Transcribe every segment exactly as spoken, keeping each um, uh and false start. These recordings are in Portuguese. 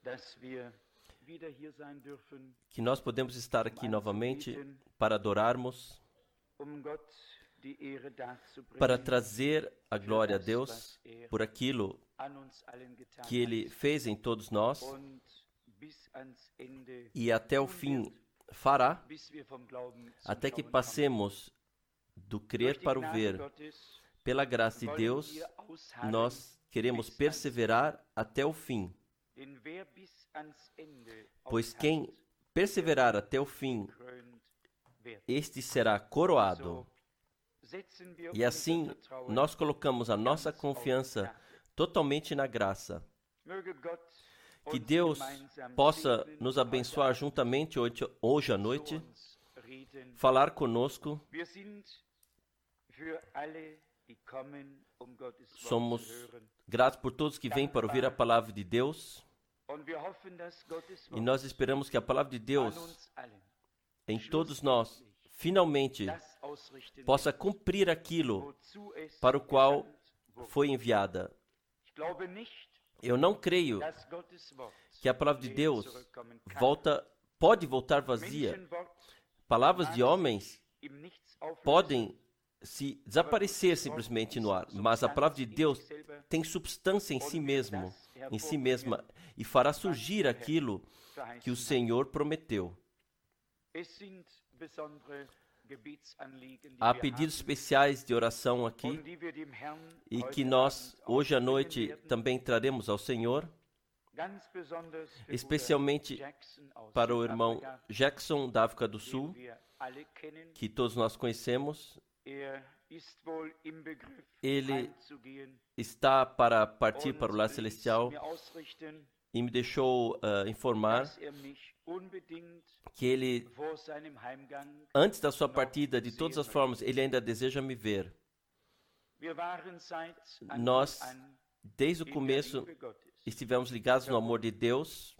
que nós podemos estar aqui novamente para adorarmos, para trazer a glória a Deus por aquilo que Ele fez em todos nós e até o fim fará, até que passemos do crer para o ver. Pela graça de Deus, nós queremos perseverar até o fim. Pois quem perseverar até o fim, este será coroado. E assim, nós colocamos a nossa confiança totalmente na graça. Que Deus possa nos abençoar juntamente hoje, hoje à noite, falar conosco. Somos gratos por todos que vêm para ouvir a palavra de Deus. E nós esperamos que a palavra de Deus, em todos nós, finalmente possa cumprir aquilo para o qual foi enviada. Eu não creio que a palavra de Deus volta, pode voltar vazia. Palavras de homens podem se desaparecer simplesmente no ar, mas a palavra de Deus tem substância em si mesmo, em si mesma, e fará surgir aquilo que o Senhor prometeu. Há pedidos especiais de oração aqui e que nós, hoje à noite, também traremos ao Senhor, especialmente para o irmão Jackson, da África do Sul, que todos nós conhecemos. Ele está para partir para o lar celestial e me deixou uh, informar que ele, antes da sua partida, de todas as formas, ele ainda deseja me ver. Nós, desde o começo, estivemos ligados no amor de Deus,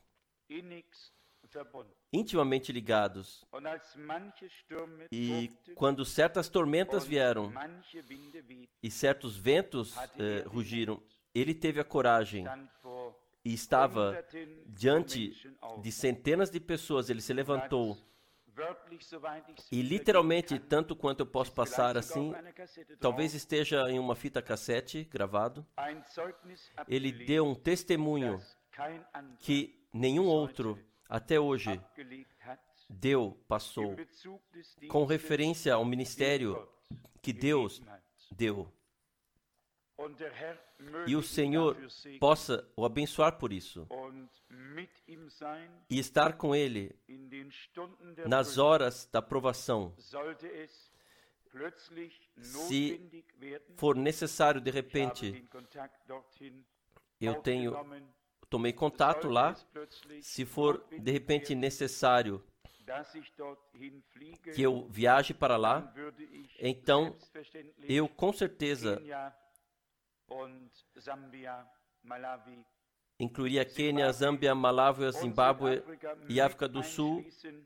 intimamente ligados. E quando certas tormentas vieram e certos ventos eh, rugiram, ele teve a coragem e estava diante de centenas de pessoas. Ele se levantou e literalmente, tanto quanto eu posso passar assim, talvez esteja em uma fita cassete gravado, ele deu um testemunho que nenhum outro até hoje deu, passou, com referência ao ministério que Deus deu. E o Senhor possa o abençoar por isso e estar com Ele nas horas da provação. Se for necessário, de repente, eu tenho, tomei contato lá. Se for, de repente, necessário que eu viaje para lá, então eu, com certeza, incluiria Quênia, Zâmbia, Malawi, Zimbábue e África do Sul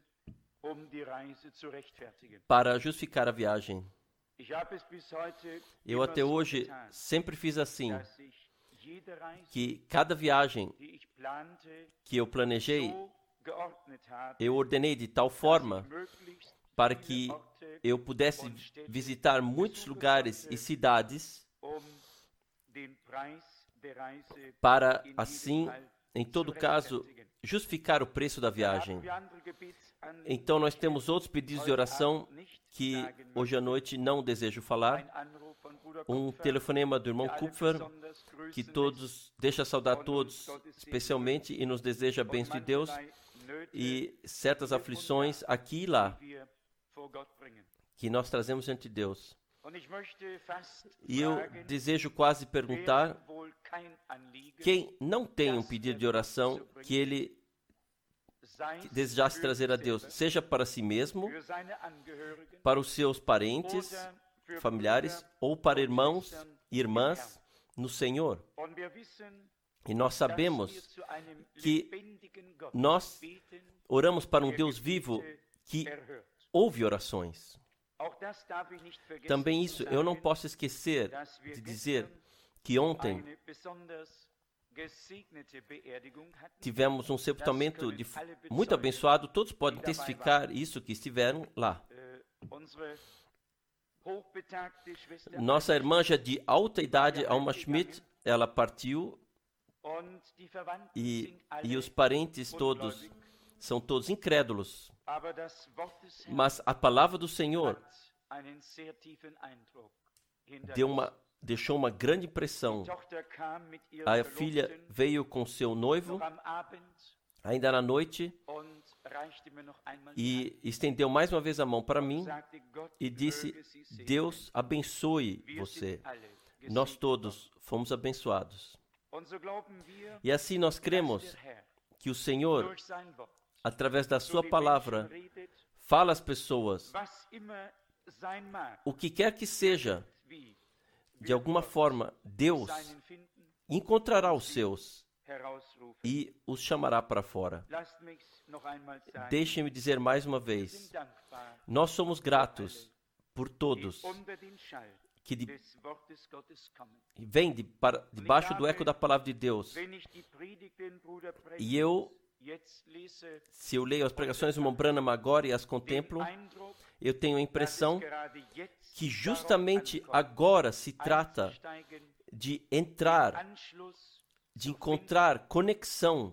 para justificar a viagem. Eu até hoje sempre fiz assim, que cada viagem que eu planejei, eu ordenei de tal forma para que eu pudesse visitar muitos lugares e cidades, para assim, em todo caso, justificar o preço da viagem. Então nós temos outros pedidos de oração que hoje à noite não desejo falar. Um telefonema do irmão Kupfer, que todos deixa saudar todos, especialmente, e nos deseja a bênção de Deus, e certas aflições aqui e lá que nós trazemos diante de Deus. E eu desejo quase perguntar quem não tem um pedido de oração que ele desejasse trazer a Deus, seja para si mesmo, para os seus parentes, familiares, ou para irmãos e irmãs no Senhor. E nós sabemos que nós oramos para um Deus vivo que ouve orações. Também isso, eu não posso esquecer de dizer que ontem tivemos um sepultamento de, muito abençoado. Todos podem testificar isso que estiveram lá. Nossa irmã já de alta idade, Alma Schmidt, ela partiu e, e os parentes todos são todos incrédulos. Mas a palavra do Senhor deu uma, deixou uma grande impressão. A filha veio com seu noivo, ainda na noite, e estendeu mais uma vez a mão para mim e disse: Deus abençoe você. Nós todos fomos abençoados. E assim nós cremos que o Senhor, através da sua palavra, fala às pessoas, o que quer que seja, de alguma forma, Deus encontrará os seus e os chamará para fora. Deixem-me dizer mais uma vez, nós somos gratos por todos que de, vêm de, para, debaixo do eco da palavra de Deus. E eu, se eu leio as pregações do irmão Branham agora e as contemplo, eu tenho a impressão que justamente agora se trata de entrar, de encontrar conexão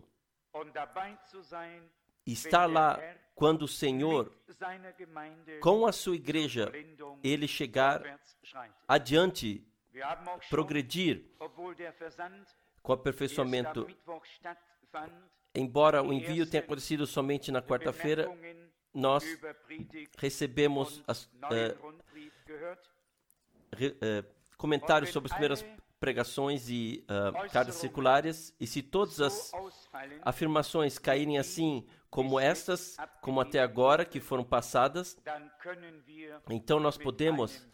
e estar lá quando o Senhor, com a sua igreja, ele chegar adiante, progredir com o aperfeiçoamento. Embora o envio tenha acontecido somente na quarta-feira, nós recebemos as, uh, re, uh, comentários sobre as primeiras pregações e uh, cartas circulares, e se todas as afirmações caírem assim como estas, como até agora, que foram passadas, então nós podemos,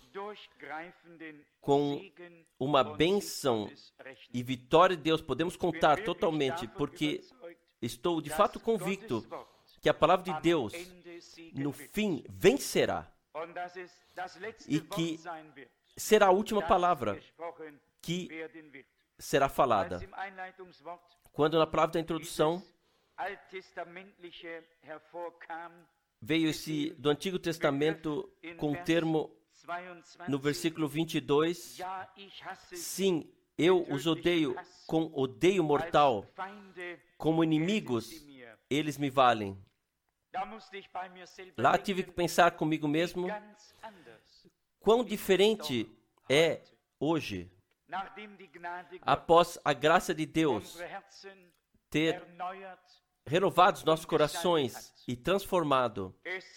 com uma bênção e vitória de Deus, podemos contar totalmente, porque estou de fato convicto que a palavra de Deus, no fim, vencerá, e que será a última palavra que será falada. Quando na palavra da introdução veio esse do Antigo Testamento com o termo, no versículo vinte e dois, sim, eu os odeio com odeio mortal, como inimigos, eles me valem. Lá tive que pensar comigo mesmo, quão diferente é hoje, após a graça de Deus ter renovado os nossos corações e transformado.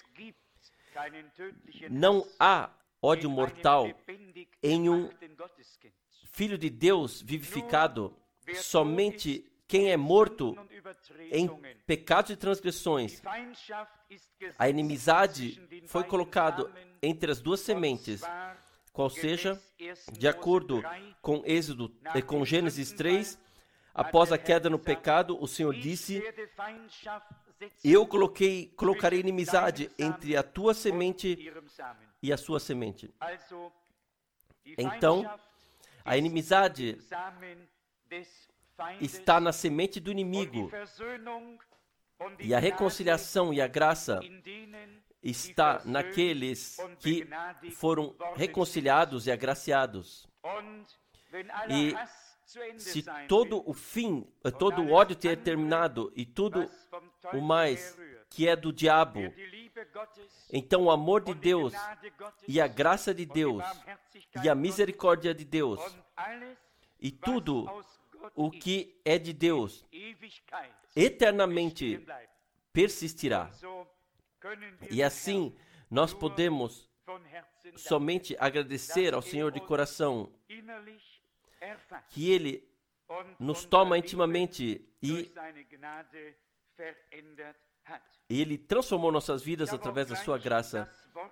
Não há ódio mortal em um Filho de Deus vivificado. Somente quem é morto em pecados e transgressões. A inimizade foi colocada entre as duas sementes, qual seja, de acordo com Êxodo, com Gênesis três, após a queda no pecado, o Senhor disse: eu coloquei, colocarei inimizade entre a tua semente e a sua semente. Então, a inimizade está na semente do inimigo, e a reconciliação e a graça está naqueles que foram reconciliados e agraciados. E se todo o fim, todo o ódio ter terminado e tudo o mais que é do diabo, então o amor de Deus e a graça de Deus e a misericórdia de Deus e tudo o que é de Deus eternamente persistirá. E assim nós podemos somente agradecer ao Senhor de coração que Ele nos toma intimamente e Ele transformou nossas vidas através da sua graça.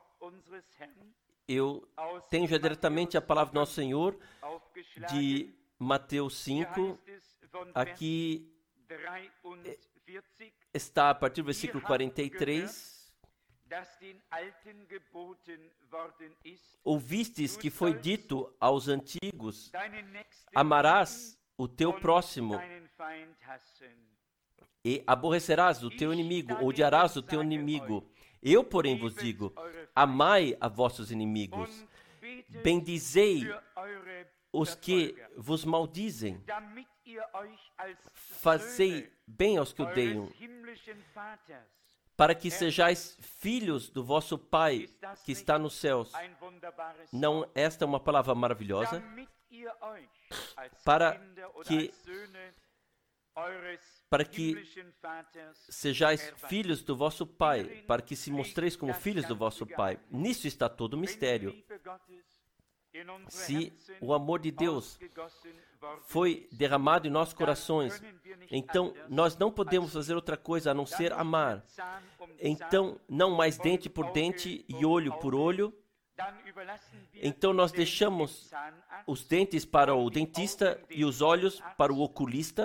Eu tenho já diretamente a palavra do nosso Senhor de Mateus cinco. Aqui está a partir do versículo quarenta e três. Ouvistes que foi dito aos antigos: amarás o teu próximo e aborrecerás o teu inimigo, odiarás o teu inimigo. Eu, porém, vos digo, amai a vossos inimigos, bendizei os que vos maldizem, fazei bem aos que odeiam, para que sejais filhos do vosso Pai que está nos céus. Não, esta é uma palavra maravilhosa? Para que, para que sejais filhos do vosso Pai, para que se mostreis como filhos do vosso Pai. Nisso está todo o mistério. Se o amor de Deus foi derramado em nossos corações, então nós não podemos fazer outra coisa a não ser amar. Então, não mais dente por dente e olho por olho. Então nós deixamos os dentes para o dentista e os olhos para o oculista.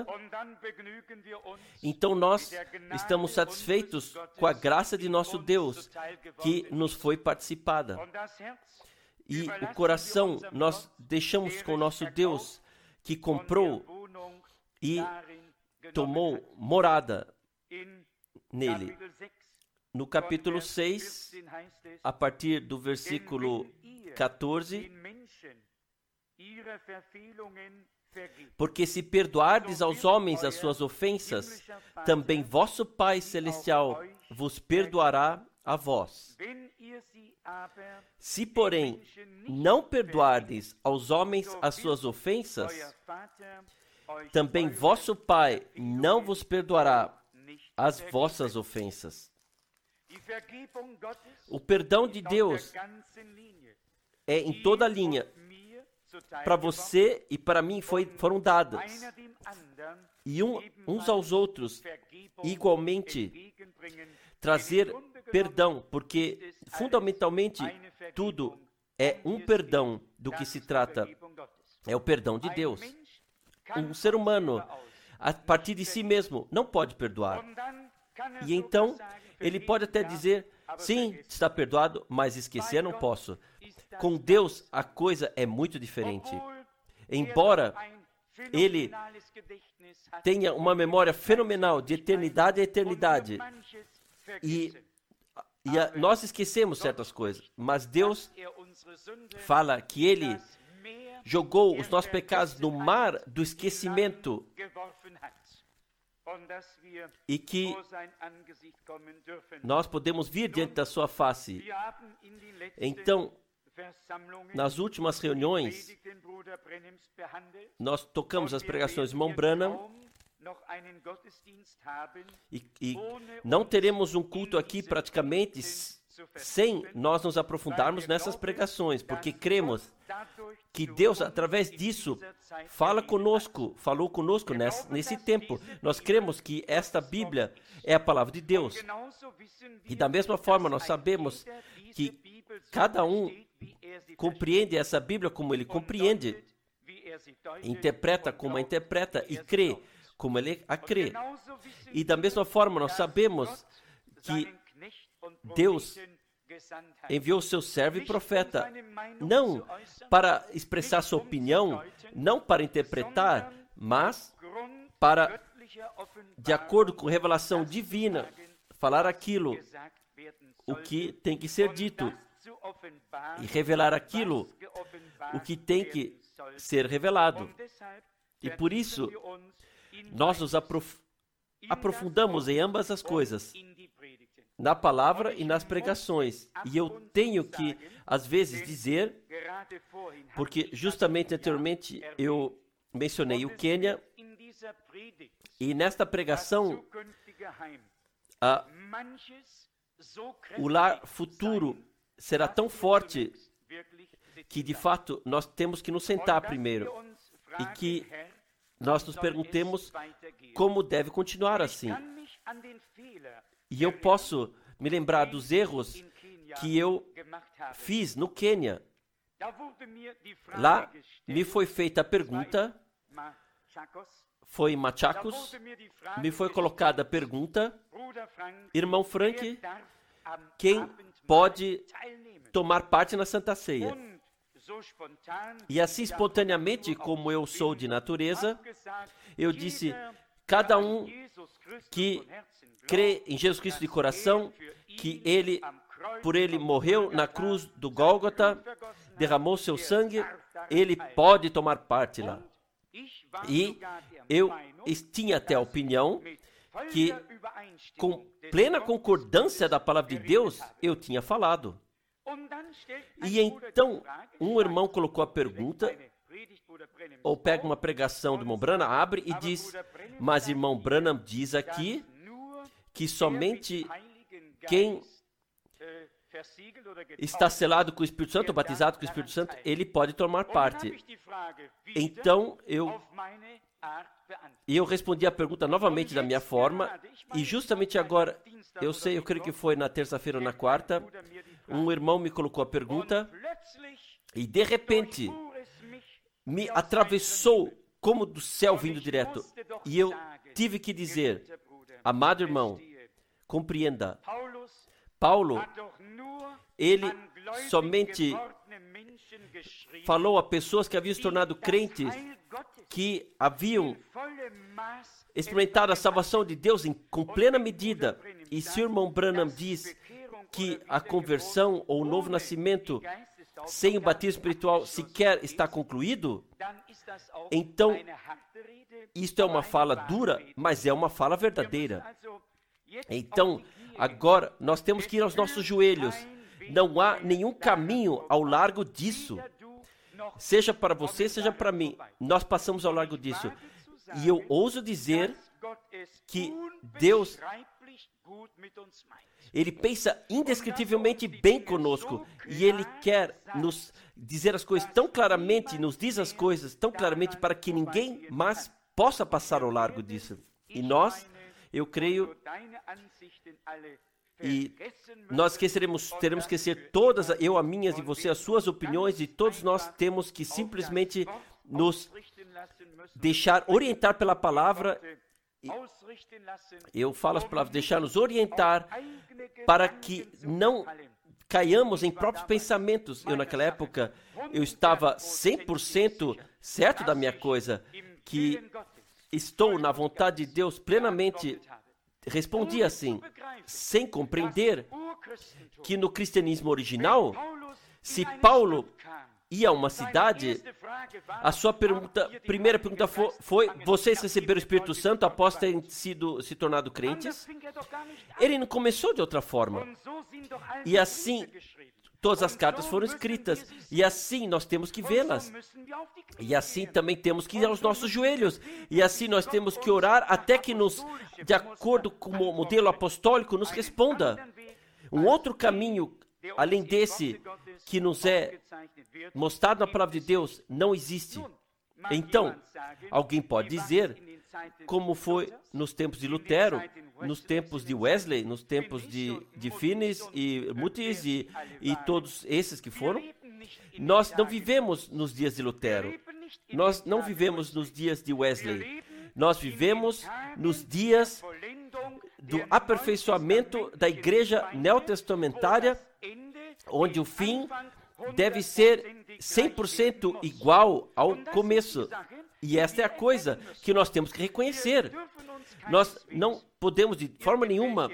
Então nós estamos satisfeitos com a graça de nosso Deus que nos foi participada. E o coração nós deixamos com o nosso Deus que comprou e tomou morada nele. No capítulo seis, a partir do versículo quatorze, porque se perdoardes aos homens as suas ofensas, também vosso Pai Celestial vos perdoará a vós. Se, porém, não perdoardes aos homens as suas ofensas, também vosso Pai não vos perdoará as vossas ofensas. O perdão de Deus é em toda a linha. Para você e para mim foi, foram dadas. E um, uns aos outros, igualmente, trazer perdão, porque fundamentalmente tudo é um perdão do que se trata. É o perdão de Deus. Um ser humano, a partir de si mesmo, não pode perdoar. E então, ele pode até dizer, sim, está perdoado, mas esquecer não posso. Com Deus, a coisa é muito diferente. Embora ele tenha uma memória fenomenal de eternidade a eternidade, e, e a, nós esquecemos certas coisas, mas Deus fala que ele jogou os nossos pecados no mar do esquecimento e que nós podemos vir diante da sua face. Então, nas últimas reuniões, nós tocamos as pregações de irmão Branham e, e não teremos um culto aqui praticamente sem nós nos aprofundarmos nessas pregações, porque cremos que Deus, através disso, fala conosco, falou conosco nesse, nesse tempo. Nós cremos que esta Bíblia é a palavra de Deus. E da mesma forma, nós sabemos que cada um compreende essa Bíblia como ele compreende, interpreta como a interpreta e crê como ele a crê. E da mesma forma, nós sabemos que Deus enviou seu servo e profeta, não para expressar sua opinião, não para interpretar, mas para, de acordo com revelação divina, falar aquilo, o que tem que ser dito, e revelar aquilo, o que tem que ser revelado. E por isso, nós nos aprof- aprofundamos em ambas as coisas, na palavra e nas pregações. E eu tenho que, às vezes, dizer, porque justamente anteriormente eu mencionei o Quênia, e nesta pregação, a, o lar futuro será tão forte que, de fato, nós temos que nos sentar primeiro e que nós nos perguntemos como deve continuar assim. E eu posso me lembrar dos erros que eu fiz no Quênia. Lá me foi feita a pergunta, foi em Machakos, me foi colocada a pergunta, irmão Frank, quem pode tomar parte na Santa Ceia? E assim, espontaneamente, como eu sou de natureza, eu disse, cada um que crê em Jesus Cristo de coração, que Ele, por Ele morreu na cruz do Gólgota, derramou seu sangue, Ele pode tomar parte lá. E eu tinha até a opinião que, com plena concordância da palavra de Deus, eu tinha falado. E então, um irmão colocou a pergunta, ou pega uma pregação do irmão Branham, abre e diz, mas irmão Branham diz aqui que somente quem está selado com o Espírito Santo, batizado com o Espírito Santo, ele pode tomar parte. Então, eu, eu respondi a pergunta novamente da minha forma, e justamente agora, eu sei, eu creio que foi na terça-feira ou na quarta, um irmão me colocou a pergunta, e de repente, me atravessou como do céu vindo direto, e eu tive que dizer, amado irmão, compreenda, Paulo, ele somente falou a pessoas que haviam se tornado crentes, que haviam experimentado a salvação de Deus em, com plena medida. E se o irmão Branham diz que a conversão ou o novo nascimento sem o batismo espiritual sequer está concluído, então isto é uma fala dura, mas é uma fala verdadeira. Então, agora, nós temos que ir aos nossos joelhos. Não há nenhum caminho ao largo disso. Seja para você, seja para mim. Nós passamos ao largo disso. E eu ouso dizer que Deus, Ele pensa indescritivelmente bem conosco. E Ele quer nos dizer as coisas tão claramente, nos diz as coisas tão claramente para que ninguém mais possa passar ao largo disso. E nós, eu creio, e nós esqueceremos, teremos que esquecer todas, eu, as minhas e você, as suas opiniões, e todos nós temos que simplesmente nos deixar orientar pela palavra. Eu falo as palavras, deixar nos orientar para que não caiamos em próprios pensamentos. Eu, naquela época, eu estava cem por cento certo da minha coisa, que estou na vontade de Deus plenamente. Respondi assim, sem compreender que no cristianismo original, se Paulo ia a uma cidade, a sua pergunta, primeira pergunta foi, foi, vocês receberam o Espírito Santo após terem sido, se tornado crentes? Ele não começou de outra forma. E assim, todas as cartas foram escritas. E assim nós temos que vê-las. E assim também temos que ir aos nossos joelhos. E assim nós temos que orar até que nos, de acordo com o modelo apostólico, nos responda. Um outro caminho, além desse, que nos é mostrado na palavra de Deus, não existe. Então, alguém pode dizer, como foi nos tempos de Lutero, nos tempos de Wesley, nos tempos de, de Finis e Mutis e, e todos esses que foram, nós não vivemos nos dias de Lutero, nós não vivemos nos dias de Wesley, nós vivemos nos dias do aperfeiçoamento da igreja neotestamentária, onde o fim deve ser cem por cento igual ao começo. E esta é a coisa que nós temos que reconhecer. Nós não podemos, de forma nenhuma,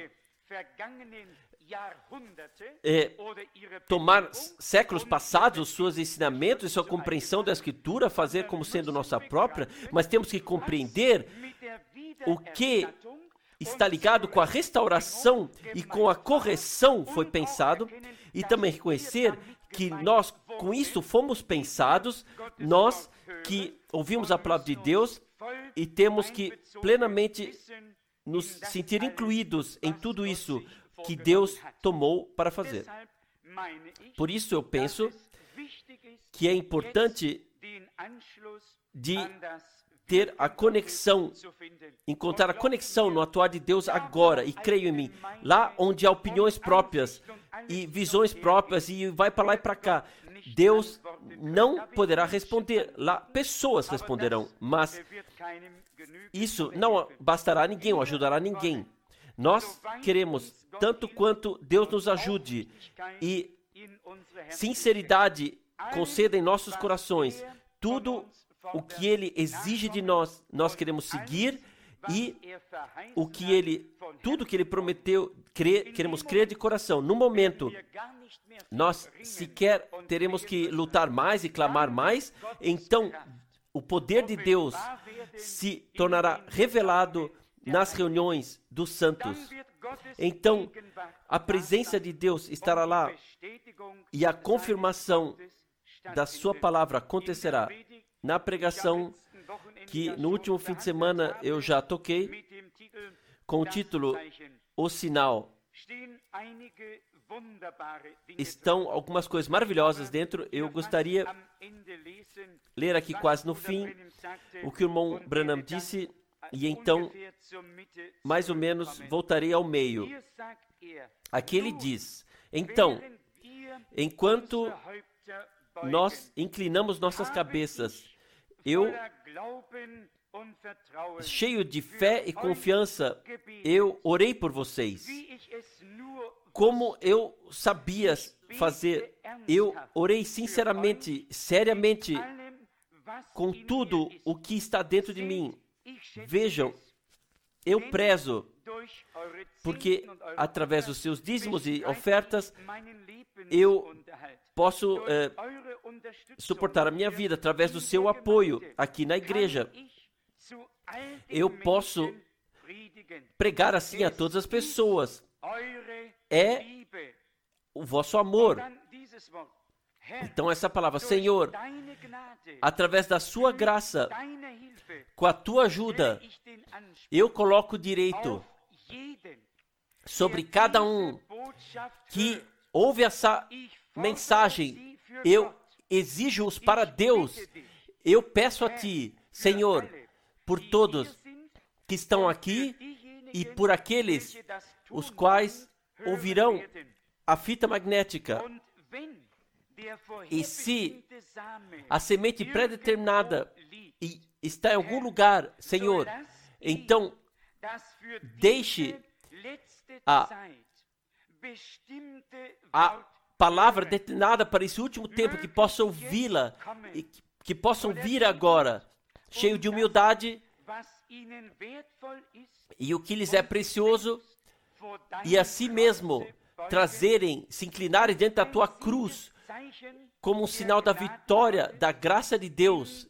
é, tomar séculos passados, os seus ensinamentos e sua compreensão da Escritura, fazer como sendo nossa própria, mas temos que compreender o que está ligado com a restauração e com a correção foi pensado, e também reconhecer que nós, com isso, fomos pensados, nós que ouvimos a palavra de Deus e temos que plenamente nos sentir incluídos em tudo isso que Deus tomou para fazer. Por isso eu penso que é importante de ter a conexão, encontrar a conexão no atuar de Deus agora, e creio em mim, lá onde há opiniões próprias e visões próprias e vai para lá e para cá, Deus não poderá responder. Lá pessoas responderão, mas isso não bastará a ninguém ou ajudará a ninguém. Nós queremos tanto quanto Deus nos ajude e sinceridade conceda em nossos corações tudo o que Ele exige de nós, nós queremos seguir, e o que Ele, tudo que Ele prometeu, crer, queremos crer de coração. No momento, nós sequer teremos que lutar mais e clamar mais, então o poder de Deus se tornará revelado nas reuniões dos santos. Então, a presença de Deus estará lá e a confirmação da sua palavra acontecerá. Na pregação que no último fim de semana eu já toquei, com o título O Sinal, estão algumas coisas maravilhosas dentro. Eu gostaria de ler aqui quase no fim o que o irmão Branham disse, e então, mais ou menos, voltarei ao meio. Aqui ele diz: então, enquanto nós inclinamos nossas cabeças, eu, cheio de fé e confiança, eu orei por vocês. Como eu sabia fazer, eu orei sinceramente, seriamente, com tudo o que está dentro de mim. Vejam, eu prezo, porque através dos seus dízimos e ofertas, eu posso eh, suportar a minha vida, através do seu apoio aqui na igreja. Eu posso pregar assim a todas as pessoas. É o vosso amor. Então essa palavra, Senhor, através da sua graça, com a tua ajuda, eu coloco direito sobre cada um que ouve essa mensagem. Eu exijo-os para Deus. Eu peço a ti, Senhor, por todos que estão aqui e por aqueles os quais ouvirão a fita magnética. E se a semente pré-determinada está em algum lugar, Senhor, então deixe a, a palavra determinada para esse último tempo, que possam ouvi-la, e que, que possam vir agora, cheio de humildade, e o que lhes é precioso, e assim mesmo trazerem, se inclinarem diante da tua cruz, como um sinal da vitória, da graça de Deus,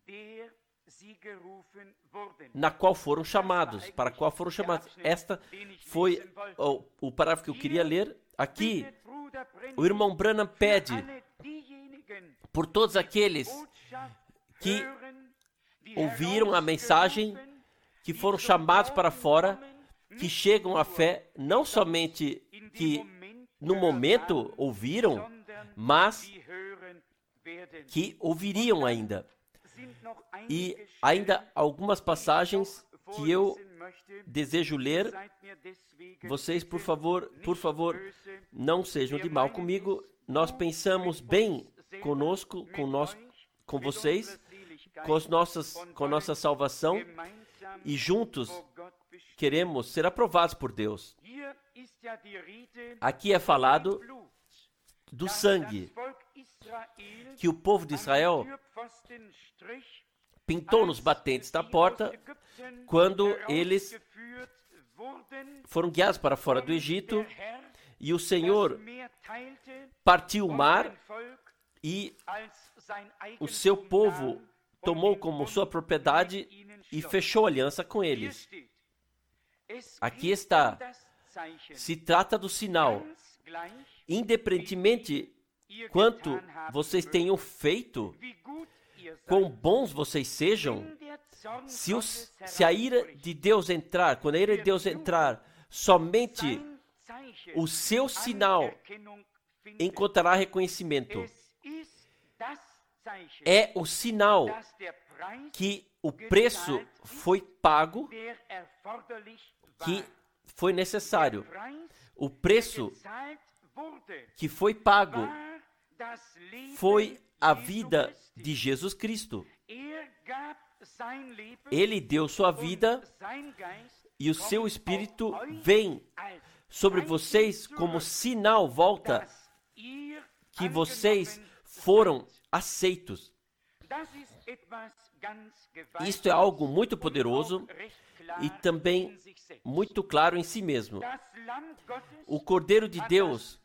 na qual foram chamados, para a qual foram chamados. Esta foi o, o parágrafo que eu queria ler. Aqui, o irmão Branham pede por todos aqueles que ouviram a mensagem, que foram chamados para fora, que chegam à fé, não somente que no momento ouviram, mas que ouviriam ainda. E ainda algumas passagens que eu desejo ler. Vocês, por favor, por favor, não sejam de mal comigo. Nós pensamos bem conosco, com nós, com vocês, com as nossas, com a nossa salvação, e juntos queremos ser aprovados por Deus. Aqui é falado do sangue que o povo de Israel pintou nos batentes da porta quando eles foram guiados para fora do Egito, e o Senhor partiu o mar e o seu povo tomou como sua propriedade e fechou aliança com eles. Aqui está. Se trata do sinal. Independentemente quanto vocês tenham feito, quão bons vocês sejam, se, os, se a ira de Deus entrar, quando a ira de Deus entrar, somente o seu sinal encontrará reconhecimento. É o sinal que o preço foi pago, que foi necessário. O preço que foi pago foi a vida de Jesus Cristo. Ele deu sua vida e o seu Espírito vem sobre vocês como sinal, volta, que vocês foram aceitos. Isto é algo muito poderoso e também muito claro em si mesmo. O Cordeiro de Deus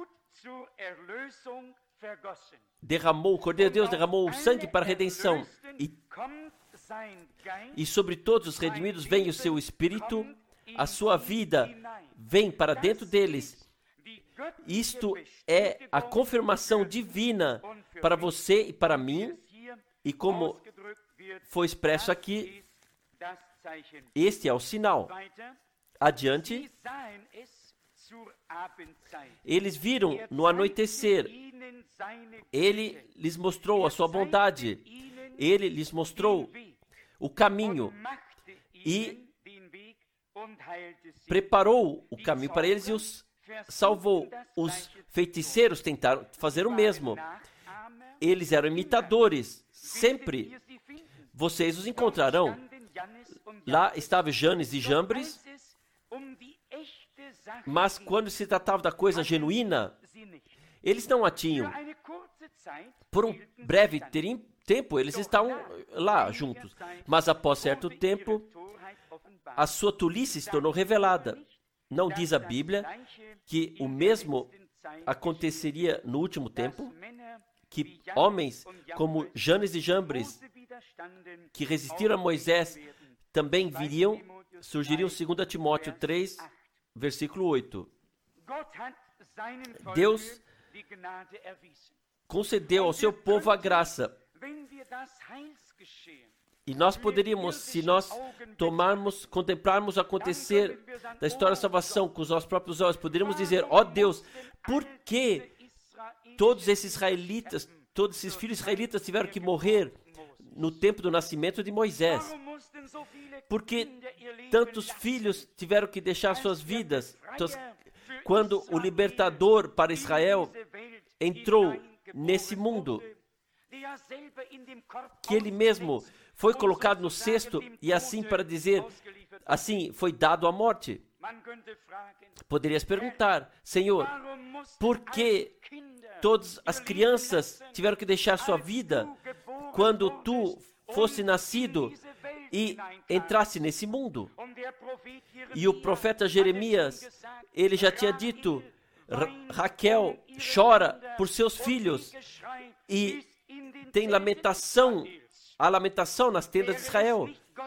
derramou, o Cordeiro de Deus derramou o sangue para a redenção. E, e sobre todos os redimidos vem o seu Espírito, a sua vida vem para dentro deles. Isto é a confirmação divina para você e para mim. E como foi expresso aqui, este é o sinal. Adiante, eles viram no anoitecer, ele lhes mostrou a sua bondade, ele lhes mostrou o caminho e preparou o caminho para eles e os salvou. Os feiticeiros tentaram fazer o mesmo. Eles eram imitadores, sempre. Vocês os encontrarão. Lá estavam Janes e Jambres, mas quando se tratava da coisa genuína, eles não a tinham. Por um breve tempo, eles estavam lá juntos. Mas após certo tempo, a sua tolice se tornou revelada. Não diz a Bíblia que o mesmo aconteceria no último tempo? Que homens como Janes e Jambres, que resistiram a Moisés, também viriam, surgiriam, segundo Timóteo três, versículo oito. Deus concedeu ao seu povo a graça. E nós poderíamos, se nós tomarmos, contemplarmos o acontecer da história da salvação com os nossos próprios olhos, poderíamos dizer, ó Deus, por que todos esses israelitas, todos esses filhos israelitas tiveram que morrer no tempo do nascimento de Moisés? Porque tantos filhos tiveram que deixar suas vidas quando o libertador para Israel entrou nesse mundo, que ele mesmo foi colocado no cesto e assim para dizer, assim foi dado à morte. Poderias perguntar, Senhor, por que todas as crianças tiveram que deixar sua vida quando tu fosse nascido e entrasse nesse mundo? E o profeta Jeremias, ele já tinha dito, Ra- Raquel chora por seus filhos e tem lamentação, a lamentação nas tendas de Israel.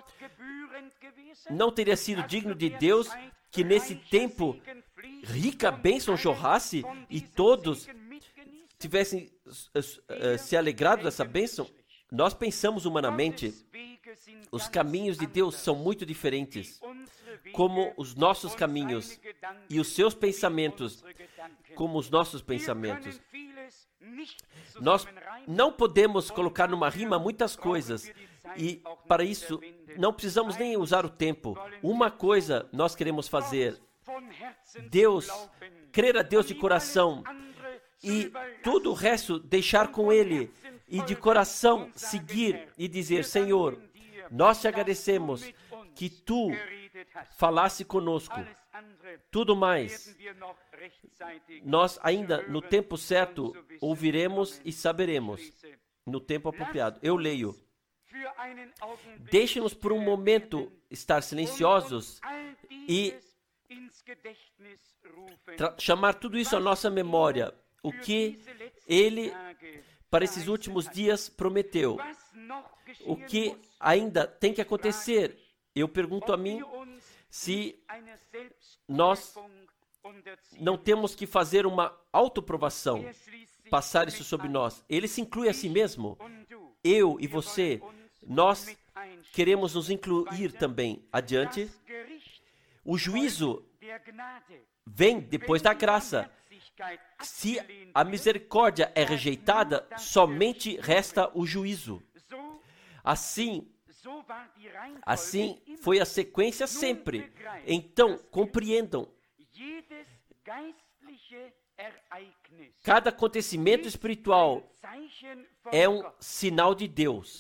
Não teria sido digno de Deus que nesse tempo rica bênção jorrasse e todos tivessem uh, uh, se alegrado dessa bênção? Nós pensamos humanamente, os caminhos de Deus são muito diferentes, como os nossos caminhos, e os seus pensamentos, como os nossos pensamentos. Nós não podemos colocar numa rima muitas coisas, e para isso não precisamos nem usar o tempo. Uma coisa nós queremos fazer: Deus, crer a Deus de coração, e todo o resto deixar com Ele, e de coração seguir e dizer, Senhor, nós te agradecemos que Tu falasse conosco. Tudo mais, nós ainda no tempo certo ouviremos e saberemos, no tempo apropriado. Eu leio. Deixe-nos por um momento estar silenciosos e chamar tudo isso à nossa memória, o que Ele, para esses últimos dias, prometeu. O que ainda tem que acontecer. Eu pergunto a mim se nós não temos que fazer uma autoprovação, passar isso sobre nós. Ele se inclui a si mesmo. Eu e você, nós queremos nos incluir também. Adiante. O juízo vem depois da graça. Se a misericórdia é rejeitada, somente resta o juízo. Assim, assim foi a sequência sempre. Então, compreendam. Cada acontecimento espiritual é um sinal de Deus.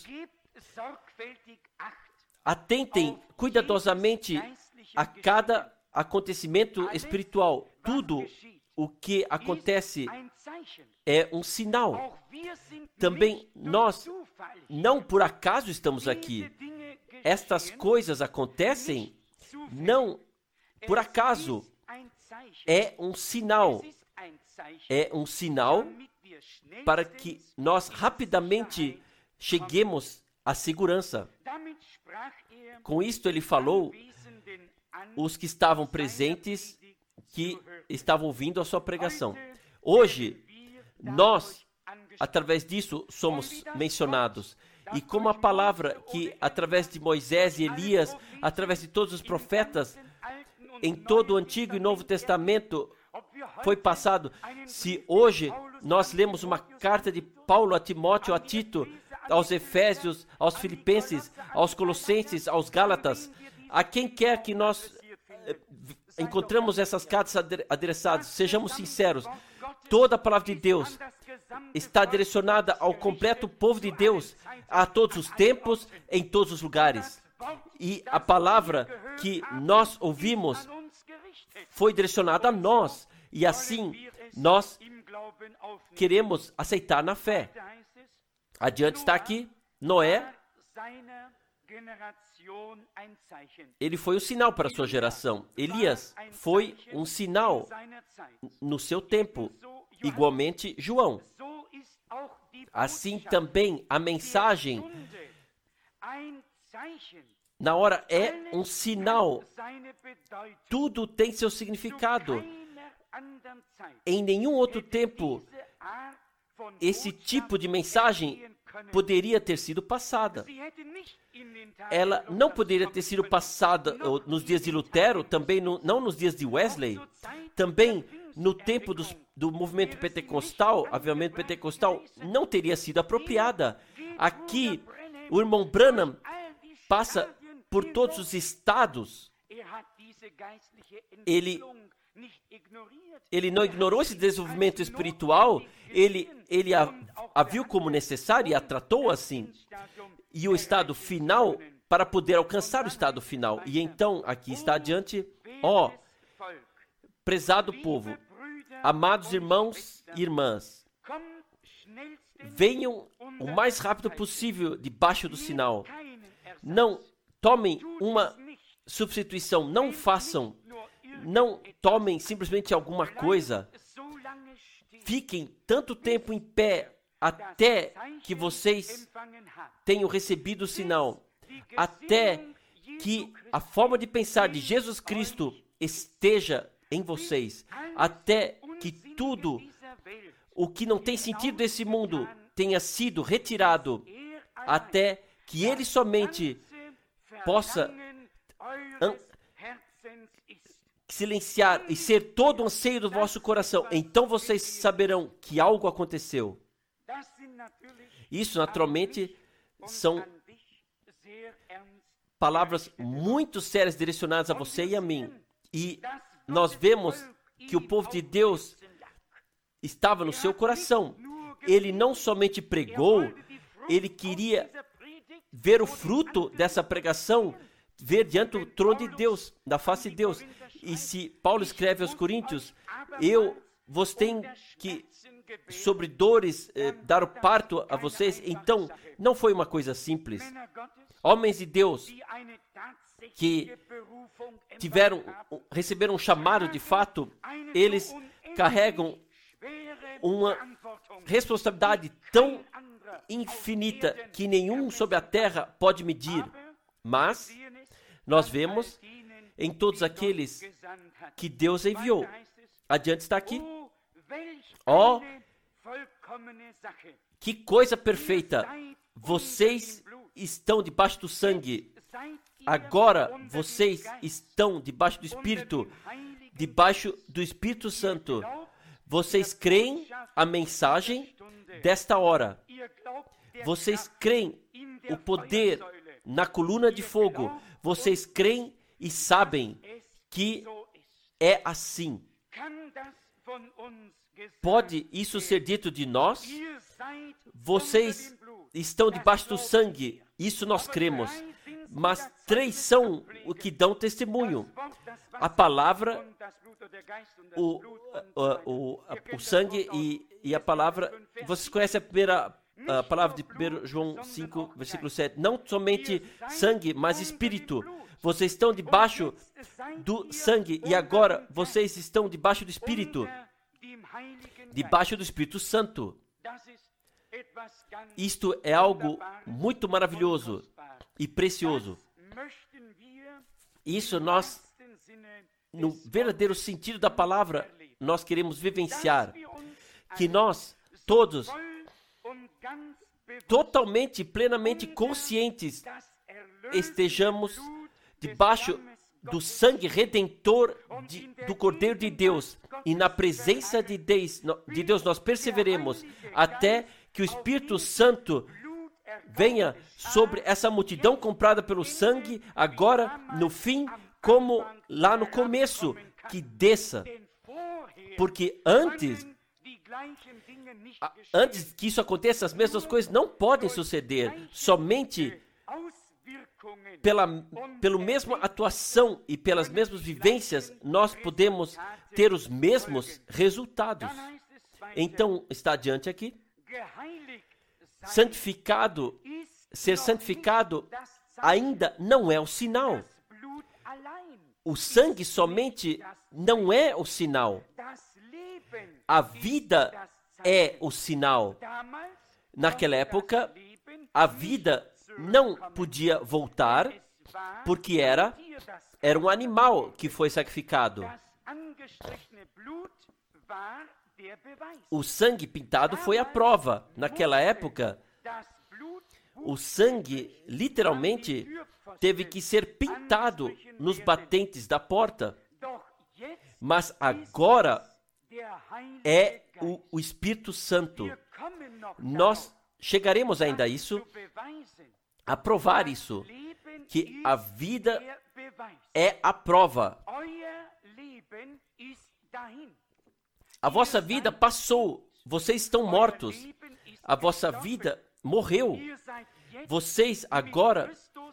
Atentem cuidadosamente a cada acontecimento espiritual. Tudo o que acontece é um sinal. Também nós, não por acaso estamos aqui. Estas coisas acontecem não por acaso. É um sinal. É um sinal para que nós rapidamente cheguemos à segurança. Com isto ele falou os que estavam presentes, que estavam ouvindo a sua pregação. Hoje, nós, através disso, somos mencionados. E como a palavra que, através de Moisés e Elias, através de todos os profetas, em todo o Antigo e Novo Testamento, foi passado. Se hoje nós lemos uma carta de Paulo a Timóteo, a Tito, aos Efésios, aos Filipenses, aos Colossenses, aos Gálatas, a quem quer que nós eh, encontramos essas cartas adressadas, sejamos sinceros, toda a palavra de Deus está direcionada ao completo povo de Deus, a todos os tempos, em todos os lugares. E a palavra que nós ouvimos foi direcionada a nós, e assim nós queremos aceitar na fé. Adiante está aqui, Noé, ele foi um sinal para a sua geração. Elias foi um sinal no seu tempo. Igualmente, João. Assim também a mensagem, na hora, é um sinal. Tudo tem seu significado. Em nenhum outro tempo, esse tipo de mensagem poderia ter sido passada. Ela não poderia ter sido passada nos dias de Lutero, também no, não nos dias de Wesley, também no tempo dos, do movimento pentecostal, avivamento pentecostal, não teria sido apropriada. Aqui, o irmão Branham passa por todos os estados. Ele, ele não ignorou esse desenvolvimento espiritual, ele, ele a, a viu como necessário e a tratou assim. E o estado final, para poder alcançar o estado final. E então, aqui está adiante, ó, prezado povo, amados irmãos e irmãs, venham o mais rápido possível debaixo do sinal. Não tomem uma substituição, não façam, não tomem simplesmente alguma coisa. Fiquem tanto tempo em pé até que vocês tenham recebido o sinal, até que a forma de pensar de Jesus Cristo esteja em vocês, até que tudo o que não tem sentido desse mundo tenha sido retirado, até que Ele somente possa an- silenciar e ser todo o anseio do vosso coração. Então vocês saberão que algo aconteceu. Isso, naturalmente, são palavras muito sérias direcionadas a você e a mim. E nós vemos que o povo de Deus estava no seu coração. Ele não somente pregou, ele queria ver o fruto dessa pregação, ver diante do trono de Deus, da face de Deus. E se Paulo escreve aos Coríntios, eu vos tenho que, sobre dores, eh, dar o parto a vocês, então não foi uma coisa simples. Homens de Deus que tiveram, receberam um chamado de fato, eles carregam uma responsabilidade tão infinita que nenhum sobre a terra pode medir. Mas nós vemos em todos aqueles que Deus enviou. Adiante está aqui. Ó, oh, que coisa perfeita! Vocês estão debaixo do sangue. Agora vocês estão debaixo do Espírito, debaixo do Espírito Santo. Vocês creem a mensagem desta hora. Vocês creem o poder na coluna de fogo. Vocês creem e sabem que é assim. Pode isso ser dito de nós? Vocês estão debaixo do sangue. Isso nós cremos. mas três são o que dão testemunho. A palavra, o, o, o, o sangue e, e a palavra. Vocês conhecem a primeira a palavra de primeiro João cinco, versículo sete. Não somente sangue, mas espírito. Vocês estão debaixo do sangue e agora vocês estão debaixo do Espírito. Debaixo do Espírito Santo. Isto é algo muito maravilhoso e precioso. Isso nós, no verdadeiro sentido da palavra, nós queremos vivenciar. Que nós, todos, totalmente, plenamente conscientes, estejamos debaixo do sangue redentor de, do Cordeiro de Deus. E na presença de Deus, de Deus nós perseveremos até que o Espírito Santo venha sobre essa multidão comprada pelo sangue, agora no fim, como lá no começo, que desça. Porque antes, antes que isso aconteça, as mesmas coisas não podem suceder. Somente pela, pela mesma atuação e pelas mesmas vivências, nós podemos ter os mesmos resultados. Então, está adiante aqui. Santificado, ser santificado ainda não é o sinal. O sangue somente não é o sinal. A vida é o sinal. Naquela época, a vida não podia voltar porque era, era um animal que foi sacrificado. O sangue pintado foi a prova. Naquela época, o sangue literalmente teve que ser pintado nos batentes da porta. Mas agora é o, o Espírito Santo. Nós chegaremos ainda a isso, a provar isso, que a vida é a prova. A vossa vida passou, vocês estão mortos, a vossa vida morreu. Vocês agora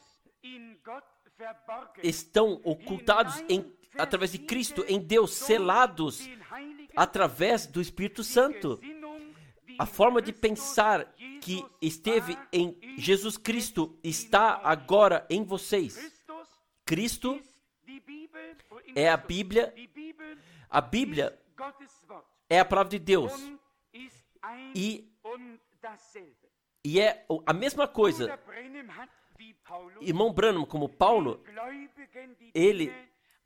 estão ocultados em, através de Cristo, em Deus, selados através do Espírito Santo. A forma de pensar que esteve em Jesus Cristo está agora em vocês. Cristo é a Bíblia. A Bíblia é a palavra de Deus. E, e é a mesma coisa. Irmão Branham, como Paulo, ele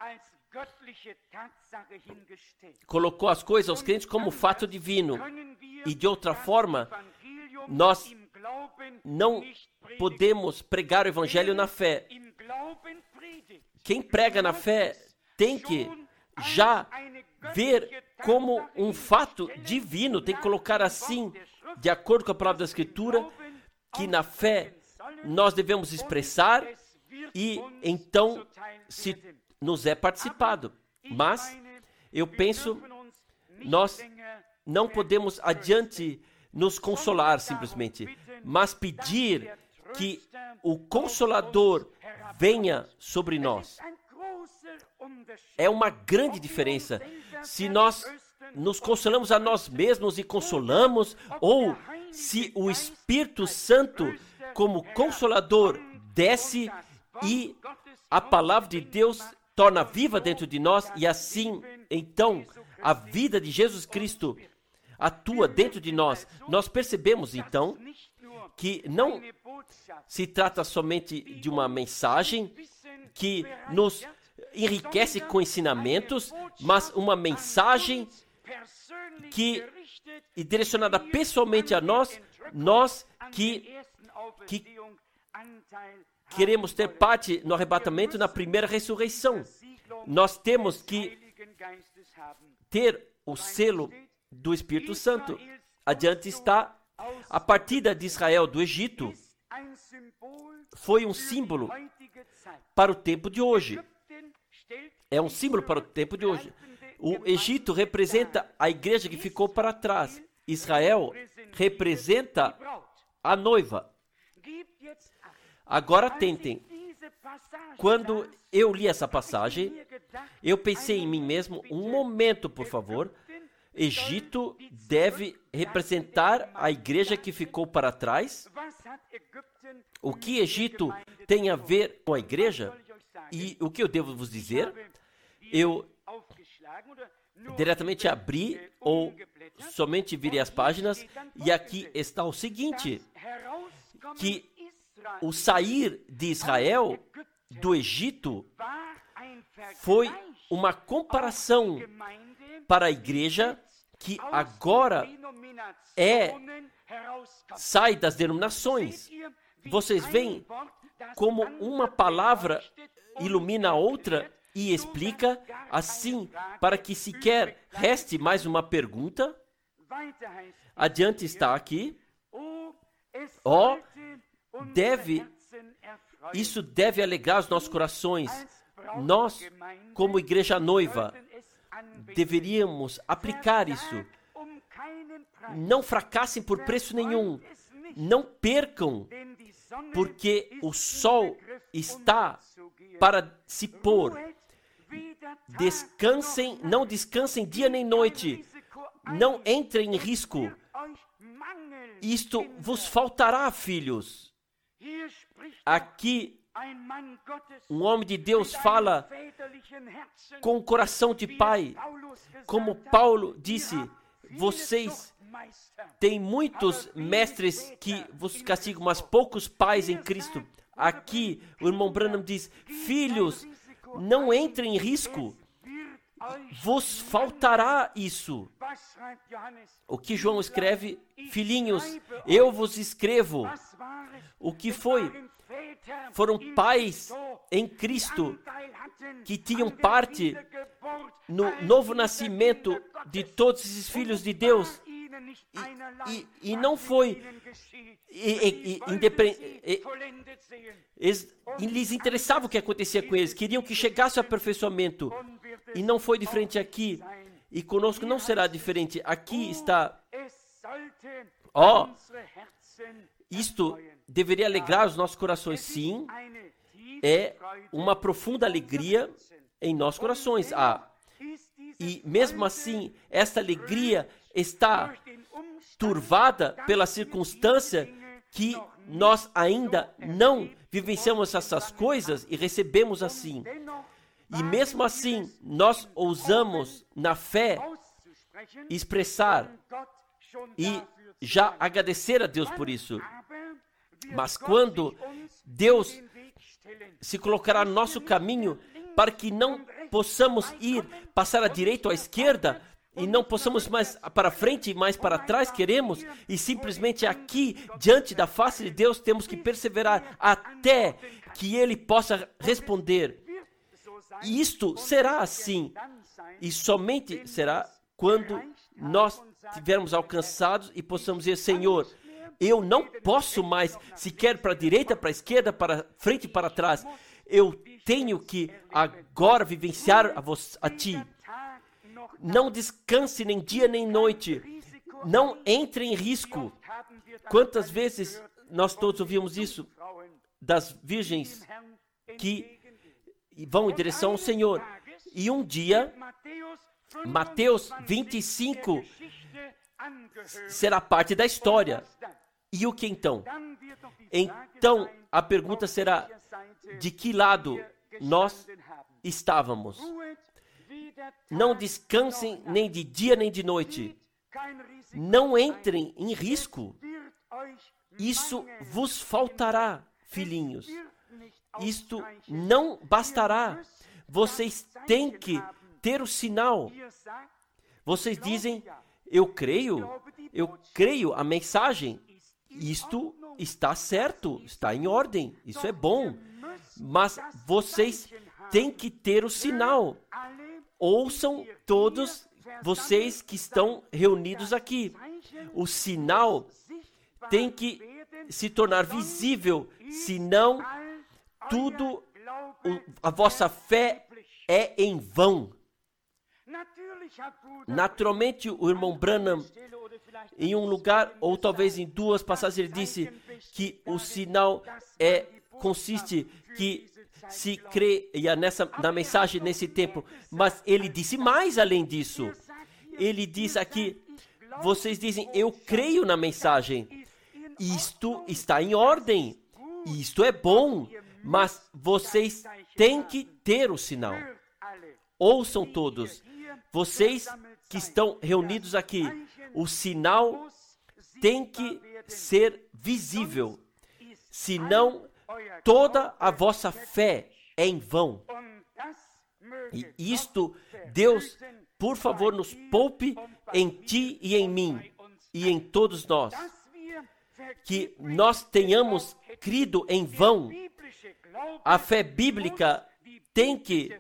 colocou as coisas aos crentes como fato divino. E de outra forma, nós não podemos pregar o evangelho na fé. Quem prega na fé tem que já ver como um fato divino, tem que colocar assim, de acordo com a palavra da Escritura, que na fé nós devemos expressar e então se nos é participado. Mas eu penso, nós não podemos adiante nos consolar simplesmente, mas pedir que o Consolador venha sobre nós. É uma grande diferença se nós nos consolamos a nós mesmos e consolamos, ou se o Espírito Santo, como Consolador, desce e a palavra de Deus torna viva dentro de nós, e assim, então, a vida de Jesus Cristo atua dentro de nós. Nós percebemos, então, que não se trata somente de uma mensagem que nos enriquece com ensinamentos, mas uma mensagem que é direcionada pessoalmente a nós, nós que, que queremos ter parte no arrebatamento na primeira ressurreição. Nós temos que ter o selo do Espírito Santo. Adiante está a partida de Israel do Egito. Foi um símbolo para o tempo de hoje. É um símbolo para o tempo de hoje. O Egito representa a igreja que ficou para trás. Israel representa a noiva. Agora tentem Quando eu li essa passagem, eu pensei em mim mesmo, um momento, por favor, Egito deve representar a igreja que ficou para trás? O que Egito tem a ver com a igreja? E o que eu devo vos dizer? Eu diretamente abri ou somente virei as páginas e aqui está o seguinte, que o sair de Israel do Egito foi uma comparação para a igreja que agora é, sai das denominações. Vocês veem como uma palavra ilumina a outra e explica assim, para que sequer reste mais uma pergunta. Adiante está aqui. Ó, oh, deve, isso deve alegrar os nossos corações. Nós, como igreja noiva, deveríamos aplicar isso. Não fracassem por preço nenhum. Não percam, porque o sol está para se pôr. Descansem, não descansem dia nem noite. Não entrem em risco. Isto vos faltará, filhos. Aqui, um homem de Deus fala com o coração de pai. Como Paulo disse, vocês têm muitos mestres que vos castigam, mas poucos pais em Cristo. Aqui, o irmão Branham diz, filhos, não entrem em risco. Vos faltará isso. O que João escreve, filhinhos, eu vos escrevo. O que foi? Foram pais em Cristo que tinham parte no novo nascimento de todos esses filhos de Deus. E, e, e não foi e, e, e, eles, lhes interessava o que acontecia com eles, queriam que chegasse ao aperfeiçoamento, e não foi diferente aqui, e conosco não será diferente. Aqui está, ó, oh, isto deveria alegrar os nossos corações. Sim, é uma profunda alegria em nossos corações. Ah, e mesmo assim, essa alegria está turvada pela circunstância que nós ainda não vivenciamos essas coisas e recebemos assim. E mesmo assim, nós ousamos na fé expressar e já agradecer a Deus por isso. Mas quando Deus se colocará no nosso caminho para que não possamos ir, passar à direita ou à esquerda, e não possamos mais para frente e mais para trás, queremos, e simplesmente aqui, diante da face de Deus, temos que perseverar até que Ele possa responder. E isto será assim, e somente será quando nós tivermos alcançados e possamos dizer, Senhor, eu não posso mais sequer para a direita, para a esquerda, para frente e para trás. Eu tenho que agora vivenciar a, vos, a Ti. Não descanse nem dia nem noite. Não entre em risco. Quantas vezes nós todos ouvimos isso das virgens que vão em direção ao Senhor. E um dia, Mateus vinte e cinco será parte da história. E o que então? Então, a pergunta será, de que lado nós estávamos? Não descansem nem de dia nem de noite. Não entrem em risco. Isso vos faltará, filhinhos. Isto não bastará. Vocês têm que ter o sinal. Vocês dizem, eu creio, eu creio a mensagem. Isto está certo, está em ordem, isso é bom. Mas vocês têm que ter o sinal. Ouçam todos vocês que estão reunidos aqui. O sinal tem que se tornar visível, senão tudo, a vossa fé é em vão. Naturalmente, o irmão Branham, em um lugar, ou talvez em duas passagens, ele disse que o sinal é, consiste que se creia nessa, na mensagem nesse tempo. Mas ele disse mais além disso. Ele diz aqui, vocês dizem, eu creio na mensagem. Isto está em ordem. Isto é bom. Mas vocês têm que ter o sinal. Ouçam todos. Vocês que estão reunidos aqui, o sinal tem que ser visível. Senão, toda a vossa fé é em vão. E isto, Deus, por favor, nos poupe em ti e em mim, e em todos nós. Que nós tenhamos crido em vão. A fé bíblica tem que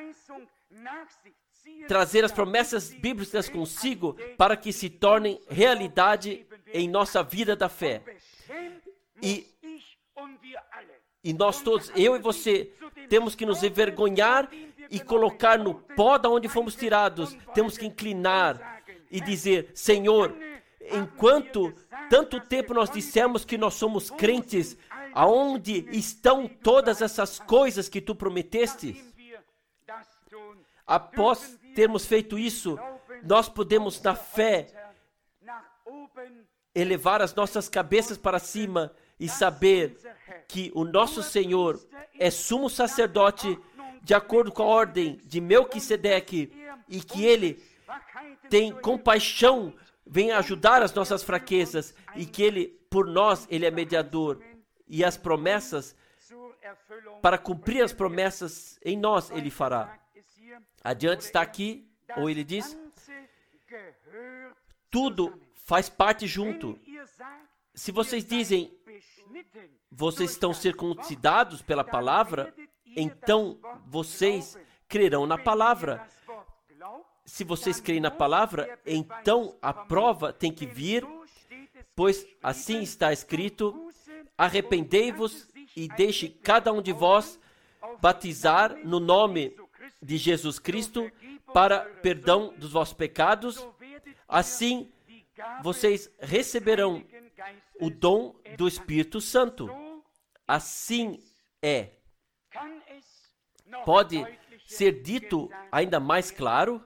trazer as promessas bíblicas consigo para que se tornem realidade em nossa vida da fé. E, e nós todos, eu e você, temos que nos envergonhar e colocar no pó da onde fomos tirados. Temos que inclinar e dizer, Senhor, enquanto tanto tempo nós dissemos que nós somos crentes, aonde estão todas essas coisas que tu prometeste? Após termos feito isso, nós podemos, na fé, elevar as nossas cabeças para cima e saber que o nosso Senhor é sumo sacerdote de acordo com a ordem de Melquisedeque e que Ele tem compaixão, vem ajudar as nossas fraquezas e que Ele, por nós, Ele é mediador. E as promessas, para cumprir as promessas em nós, Ele fará. Adiante está aqui, ou ele diz, tudo faz parte junto. Se vocês dizem, vocês estão circuncidados pela palavra, então vocês crerão na palavra. Se vocês creem na palavra, então a prova tem que vir, pois assim está escrito, arrependei-vos e deixe cada um de vós batizar no nome de Jesus Cristo para perdão dos vossos pecados. Assim, vocês receberão o dom do Espírito Santo. Assim é. Pode ser dito ainda mais claro?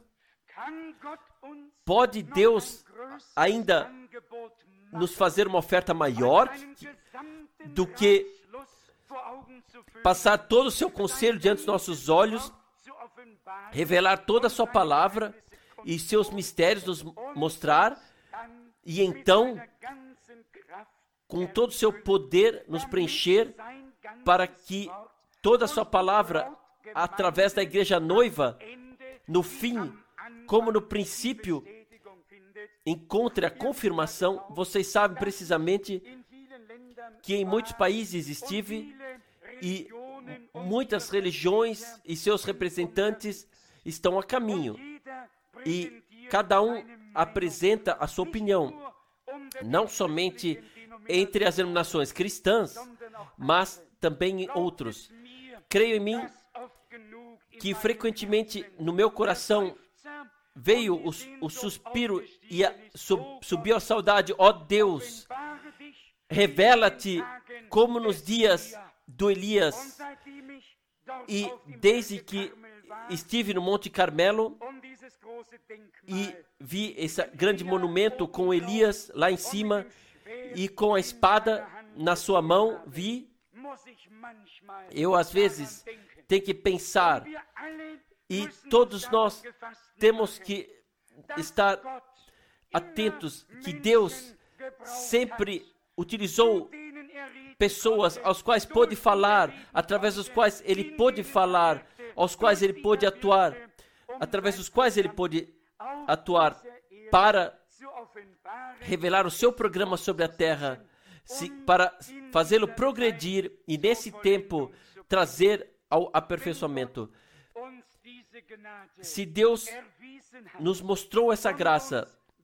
Pode Deus ainda nos fazer uma oferta maior do que passar todo o seu conselho diante dos nossos olhos, revelar toda a sua palavra e seus mistérios nos mostrar, e então, com todo o seu poder, nos preencher para que toda a sua palavra, através da igreja noiva, no fim, como no princípio, encontre a confirmação. Vocês sabem precisamente que em muitos países estive e muitas religiões e seus representantes estão a caminho. E cada um apresenta a sua opinião, não somente entre as denominações cristãs, mas também em outros. Creio em mim que frequentemente no meu coração veio o, o suspiro e a, sub, subiu a saudade. Ó Deus, revela-te como nos dias do Elias. E desde que estive no Monte Carmelo e vi esse grande monumento com Elias lá em cima e com a espada na sua mão, vi, eu às vezes tenho que pensar, e todos nós temos que estar atentos que Deus sempre utilizou pessoas aos quais pôde falar, através dos quais Ele pôde falar, aos quais Ele pôde atuar, através dos quais Ele pôde atuar para revelar o seu programa sobre a terra, se, para fazê-lo progredir e nesse tempo trazer ao aperfeiçoamento. Se Deus nos mostrou essa graça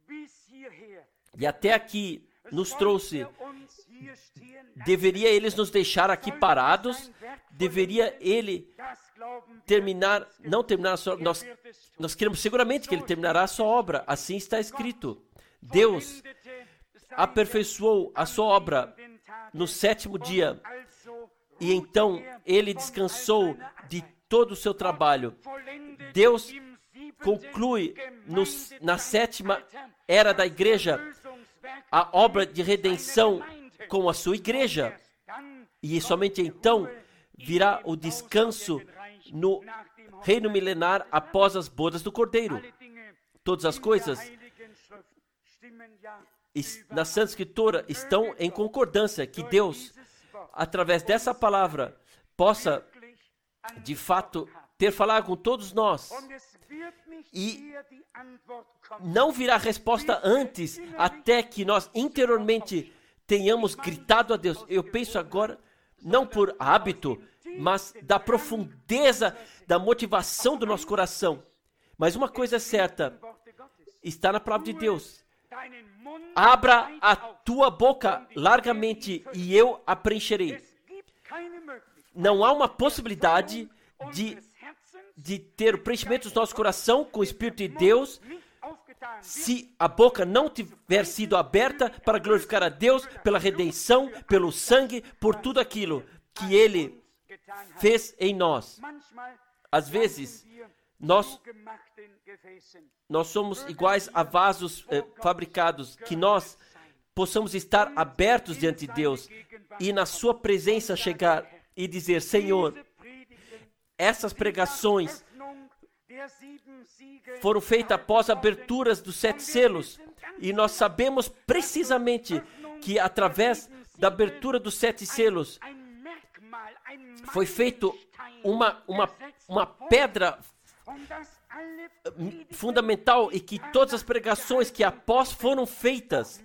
e até aqui nos trouxe, deveria Ele nos deixar aqui parados? Deveria Ele terminar, não terminar a sua, nós, nós queremos seguramente que Ele terminará a sua obra, assim está escrito. Deus aperfeiçoou a sua obra no sétimo dia. E então ele descansou de todo o seu trabalho. Deus conclui nos, na sétima era da igreja a obra de redenção com a sua igreja. E somente então virá o descanso no reino milenar após as bodas do Cordeiro. Todas as coisas na Santa Escritura estão em concordância, que Deus, através dessa palavra, possa, de fato, ter falado com todos nós. E não virá resposta antes, até que nós interiormente tenhamos gritado a Deus. Eu penso agora, não por hábito, mas da profundeza da motivação do nosso coração. Mas uma coisa é certa, está na palavra de Deus. Abra a tua boca largamente e eu a preencherei. Não há uma possibilidade de, de ter o preenchimento do nosso coração com o Espírito de Deus se a boca não tiver sido aberta para glorificar a Deus pela redenção, pelo sangue, por tudo aquilo que Ele fez em nós. Às vezes, nós, nós somos iguais a vasos eh, fabricados, que nós possamos estar abertos diante de Deus e na sua presença chegar e dizer: Senhor, essas pregações foram feitas após aberturas dos sete selos e nós sabemos precisamente que através da abertura dos sete selos foi feito uma, uma, uma pedra fundamental e que todas as pregações que após foram feitas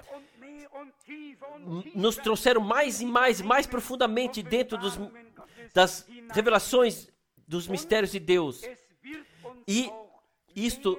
nos trouxeram mais e mais e mais profundamente dentro dos, das revelações dos mistérios de Deus. E isto,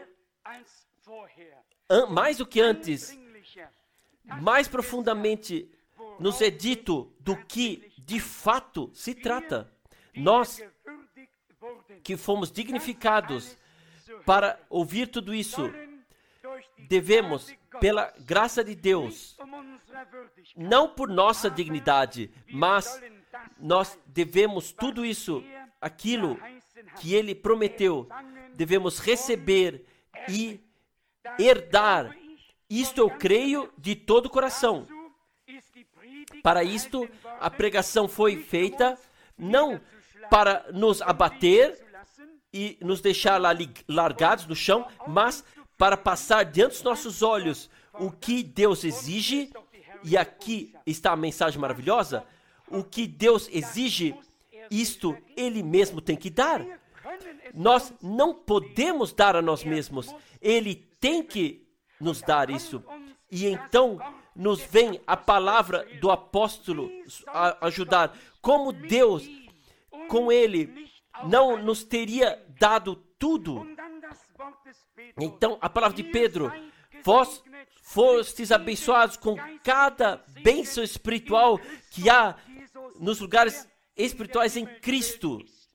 mais do que antes, mais profundamente nos é dito do que de fato se trata. Nós que fomos dignificados para ouvir tudo isso, devemos, pela graça de Deus, não por nossa dignidade, mas nós devemos tudo isso, aquilo que Ele prometeu, devemos receber e herdar. Isto eu creio de todo o coração. Para isto, a pregação foi feita, não para nos abater e nos deixar lá largados no chão, mas para passar diante dos nossos olhos o que Deus exige, e aqui está a mensagem maravilhosa, o que Deus exige, isto Ele mesmo tem que dar. Nós não podemos dar a nós mesmos, Ele tem que nos dar isso. E então nos vem a palavra do apóstolo a ajudar. Como Deus, com Ele, não nos teria dado tudo. Então, a palavra de Pedro: vós fostes abençoados com cada bênção espiritual que há nos lugares espirituais em Cristo.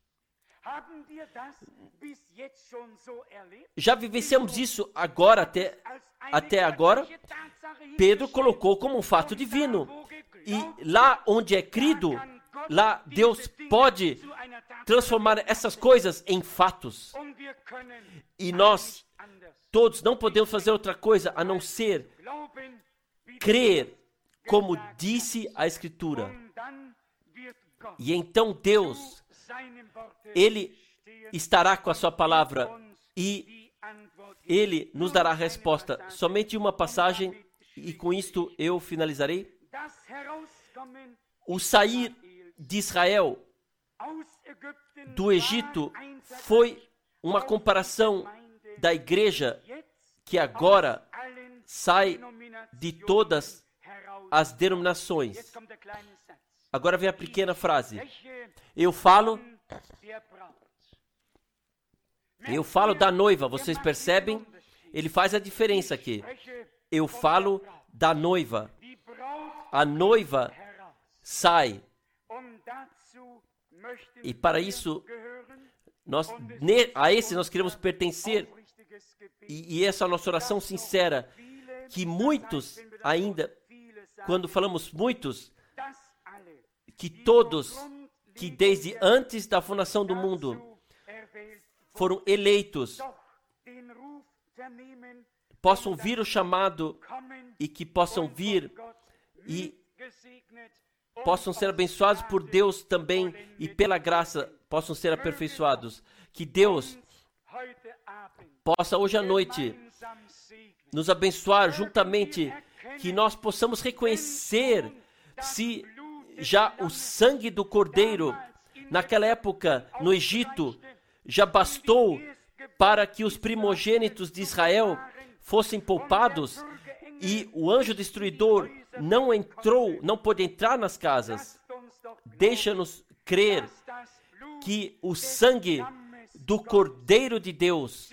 Já vivenciamos isso agora, até, até agora? Pedro colocou como um fato divino. E lá onde é crido, lá Deus pode transformar essas coisas em fatos. E nós todos não podemos fazer outra coisa a não ser crer, como disse a Escritura. E então Deus, Ele estará com a sua palavra e Ele nos dará a resposta. Somente uma passagem e com isto eu finalizarei. O sair de Israel do Egito foi uma comparação da igreja que agora sai de todas as denominações. Agora vem a pequena frase. Eu falo, eu falo da noiva, vocês percebem? Ele faz a diferença aqui. Eu falo da noiva. A noiva sai. E para isso, nós, a esse nós queremos pertencer. E, e essa é a nossa oração sincera. Que muitos ainda, quando falamos muitos, que todos que desde antes da fundação do mundo foram eleitos possam vir o chamado e que possam vir e possam ser abençoados por Deus também e pela graça possam ser aperfeiçoados. Que Deus possa hoje à noite nos abençoar juntamente, que nós possamos reconhecer se já o sangue do Cordeiro, naquela época no Egito, já bastou para que os primogênitos de Israel fossem poupados e o anjo destruidor não entrou, não pôde entrar nas casas. Deixa-nos crer que o sangue do Cordeiro de Deus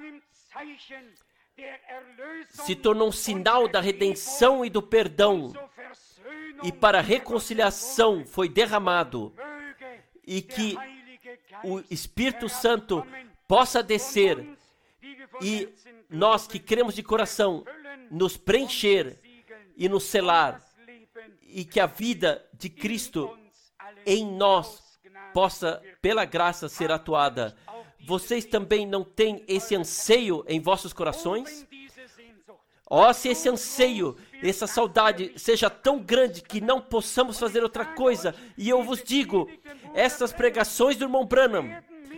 se tornou um sinal da redenção e do perdão, e para a reconciliação foi derramado, e que o Espírito Santo possa descer e nós que cremos de coração nos preencher e nos selar, e que a vida de Cristo em nós possa, pela graça, ser atuada. Vocês também não têm esse anseio em vossos corações? Ó, se esse anseio, essa saudade seja tão grande que não possamos fazer outra coisa, e eu vos digo, essas pregações do irmão Branham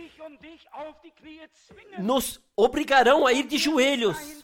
nos obrigarão a ir de joelhos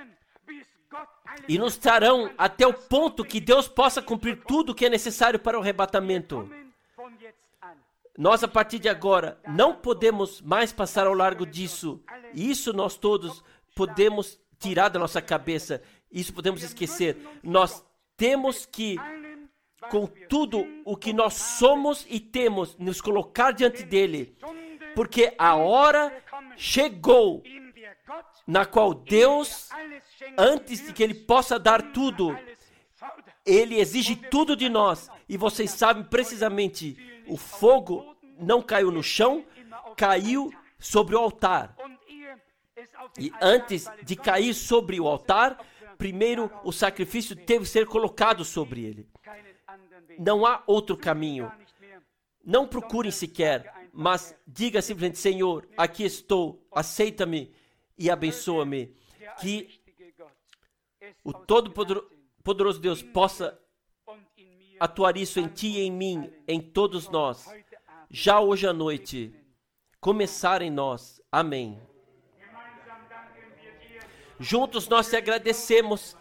e nos trarão até o ponto que Deus possa cumprir tudo o que é necessário para o arrebatamento. Nós, a partir de agora, não podemos mais passar ao largo disso. E isso nós todos podemos tirar da nossa cabeça. Isso podemos esquecer. Nós temos que, com tudo o que nós somos e temos, nos colocar diante dele. Porque a hora chegou na qual Deus, antes de que ele possa dar tudo, ele exige tudo de nós. E vocês sabem precisamente, o fogo não caiu no chão, caiu sobre o altar. E antes de cair sobre o altar, primeiro o sacrifício teve que ser colocado sobre ele. Não há outro caminho. Não procurem sequer, mas diga simplesmente: Senhor, aqui estou, aceita-me e abençoa-me. Que o Todo-Poderoso Deus possa atuar isso em ti e em mim, em todos nós, já hoje à noite, começar em nós. Amém. Juntos nós te agradecemos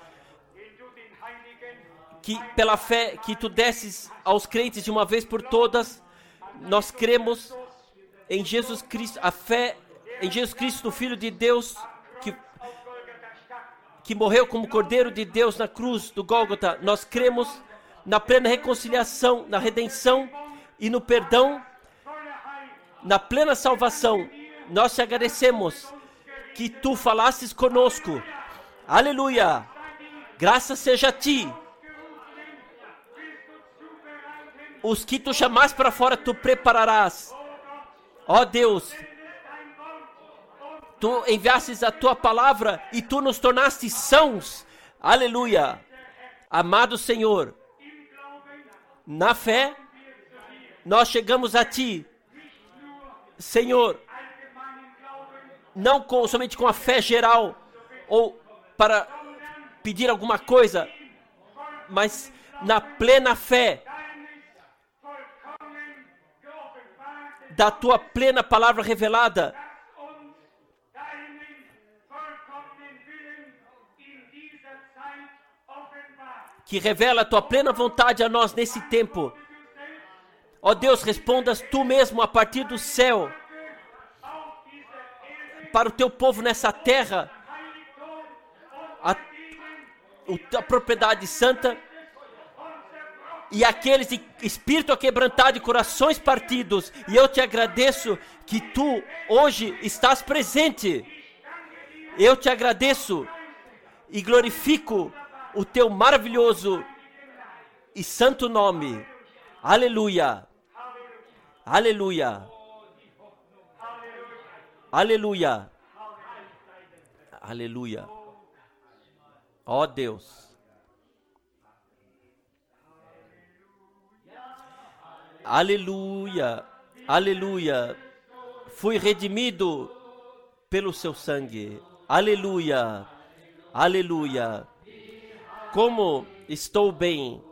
que pela fé que tu desses aos crentes de uma vez por todas. Nós cremos em Jesus Cristo, a fé em Jesus Cristo, o Filho de Deus, que, que morreu como Cordeiro de Deus na cruz do Gólgota. Nós cremos na plena reconciliação, na redenção e no perdão, na plena salvação. Nós te agradecemos que tu falasses conosco. Aleluia! Graças seja a ti. Os que tu chamaste para fora, tu prepararás. Ó Deus, tu enviastes a tua palavra e tu nos tornaste sãos. Aleluia! Amado Senhor, na fé, nós chegamos a ti, Senhor, não com, somente com a fé geral, ou para pedir alguma coisa, mas na plena fé da tua plena palavra revelada, que revela a tua plena vontade a nós nesse tempo. Ó Deus, respondas tu mesmo a partir do céu para o teu povo nessa terra, a, a propriedade santa, e aqueles de espírito aquebrantado e corações partidos. E eu te agradeço que tu hoje estás presente. Eu te agradeço e glorifico o teu maravilhoso e santo nome. Aleluia. Aleluia. Aleluia. Aleluia. Ó Deus. Aleluia, aleluia. Fui redimido pelo seu sangue. Aleluia, aleluia. Como estou bem.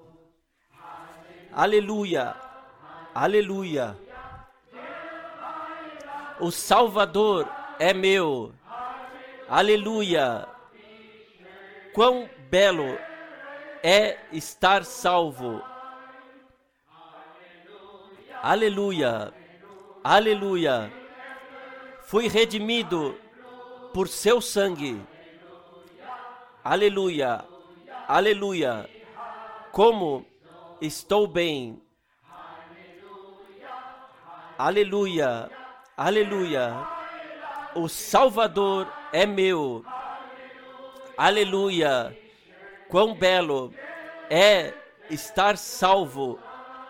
Aleluia, aleluia. O Salvador é meu. Aleluia. Quão belo é estar salvo. Aleluia, aleluia. Fui redimido por seu sangue. Aleluia, aleluia. Como estou bem. Aleluia, aleluia. O Salvador é meu. Aleluia. Quão belo é estar salvo.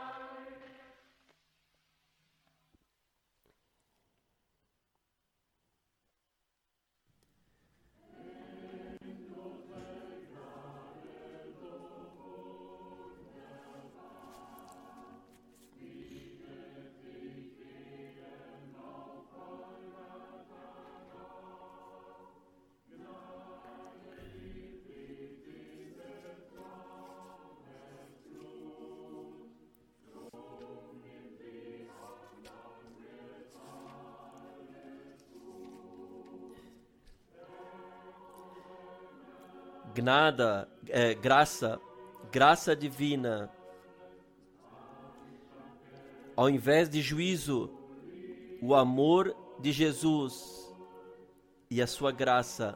Gnada, é, graça, graça divina. Ao invés de juízo, o amor de Jesus e a sua graça.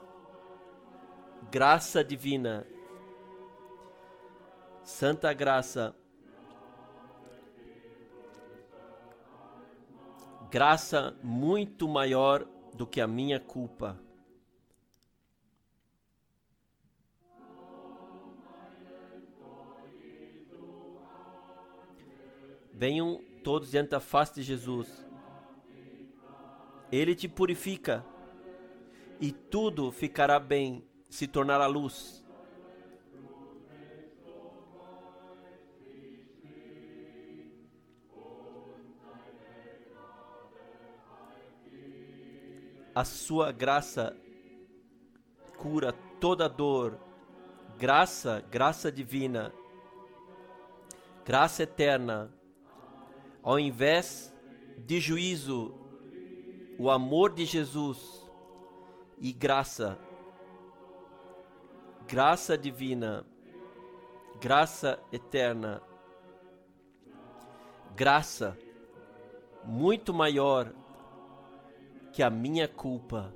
Graça divina. Santa graça. Graça muito maior do que a minha culpa. Venham todos diante da face de Jesus. Ele te purifica e tudo ficará bem, se tornará luz. A sua graça cura toda dor. Graça, graça divina, graça eterna. Ao invés de juízo, o amor de Jesus e graça, graça divina, graça eterna, graça muito maior que a minha culpa.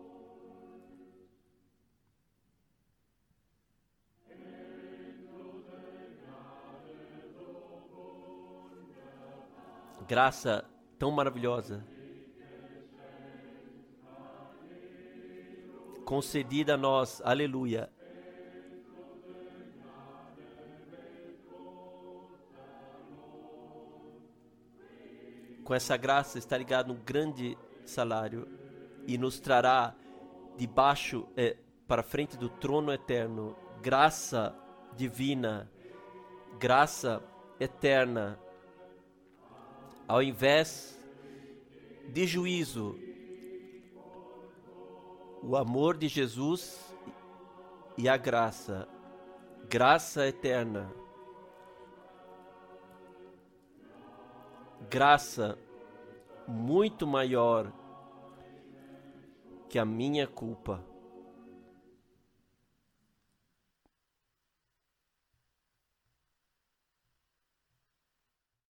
Graça tão maravilhosa, concedida a nós, aleluia. Com essa graça está ligado um grande salário e nos trará debaixo, é, para frente do trono eterno, graça divina, graça eterna. Ao invés de juízo, o amor de Jesus e a graça, graça eterna, graça muito maior que a minha culpa.